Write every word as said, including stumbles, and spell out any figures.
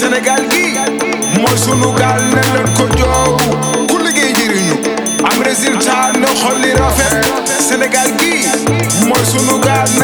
Sénégal gi mooy sunu gaal ne leen ko joow ku liggéey jëriñu am résultat na xol li rafet Sénégal gi mooy sunu gaal